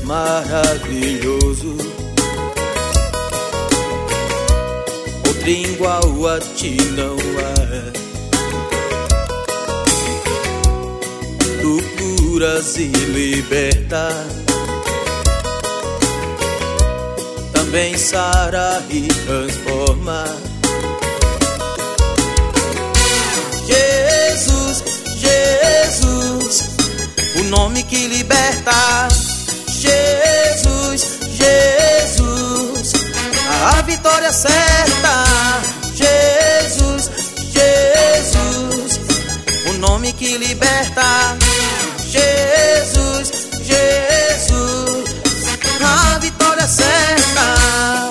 maravilhoso, outro igual a ti não há. Tu curas e liberta, também sara e transforma. Jesus, Jesus, o nome que liberta. Jesus, Jesus, a vitória certa. Jesus, Jesus, o nome que liberta. Jesus, Jesus, a vitória certa.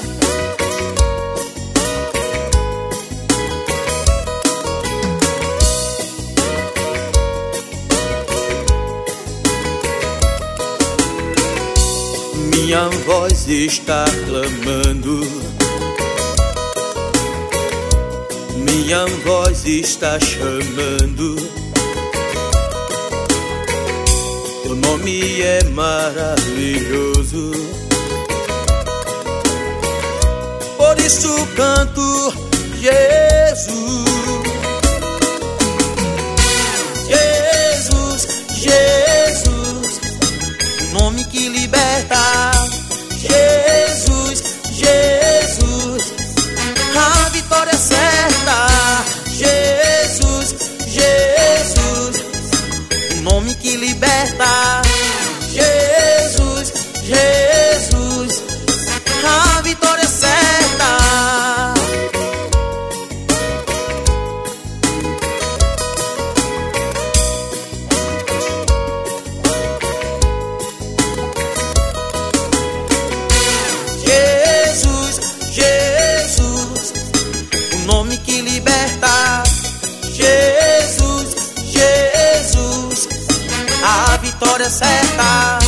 Minha voz está clamando, minha voz está chamando. Teu nome é maravilhoso, por isso canto Jesus. Jesus, Jesus, o nome que liberta. Jesus, Jesus, a vitória certa. Jesus, Jesus, o nome que liberta. Jesus, Jesus, a vitória certa. Jesus, Jesus, o nome que liberta. Jesus, Jesus, a vitória certa.